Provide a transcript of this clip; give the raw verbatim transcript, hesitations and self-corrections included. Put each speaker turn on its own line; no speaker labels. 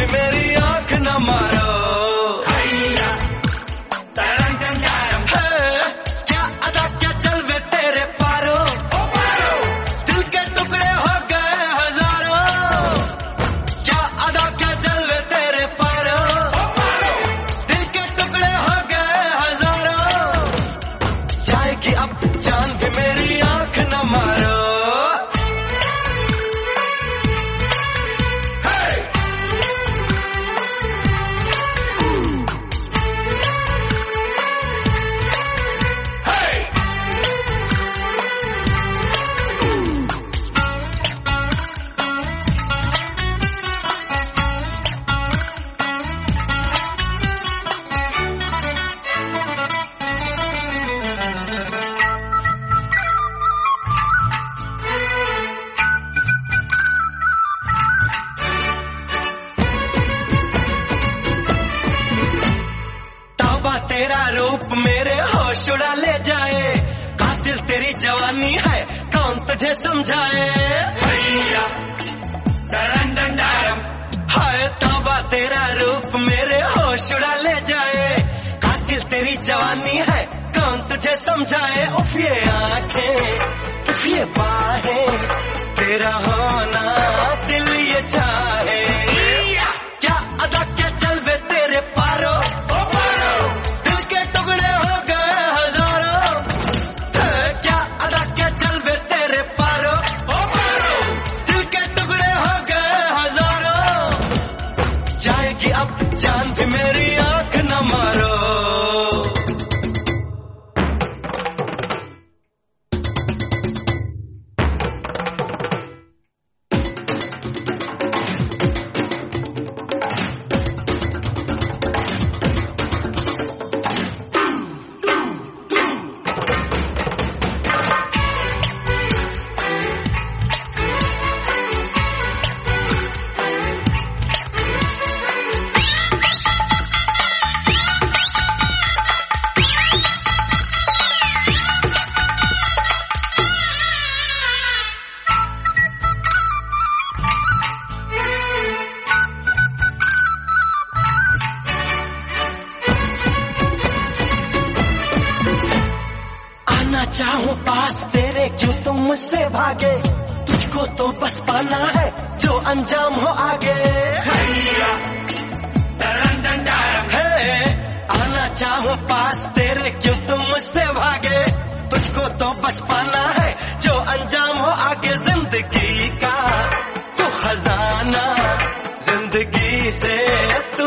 मेरी आंख न मारो। क्या अदा क्या चलवे तेरे पारो, दिल के टुकड़े हो गए हजारों। क्या अदा क्या चलवे तेरे पारो, दिल के टुकड़े हो गए हजारों। जाएगी अब जान भी मेरी आंख न मारो। तेरा रूप मेरे होश उड़ा ले जाए, कातिल तेरी जवानी है कौन तुझे समझाए। हाय तौबा तेरा रूप मेरे होश उड़ा ले जाए, कातिल तेरी जवानी है कौन तुझे समझाए। उफ ये आंखें उफ ये बाहें, तेरा होना दिल ये चाहे। क्या अदा क्या चलवे तेरे पारो, जाएगी अब जान भी मेरी आंख न मारो। चाहूं पास तेरे क्यों तुम मुझसे भागे, तुझको तो बस पाना है जो अंजाम हो आगे। है आना चाहूं पास तेरे क्यों तुम मुझसे भागे, तुझको तो बस पाना है जो अंजाम हो आगे। जिंदगी का तो खजाना जिंदगी से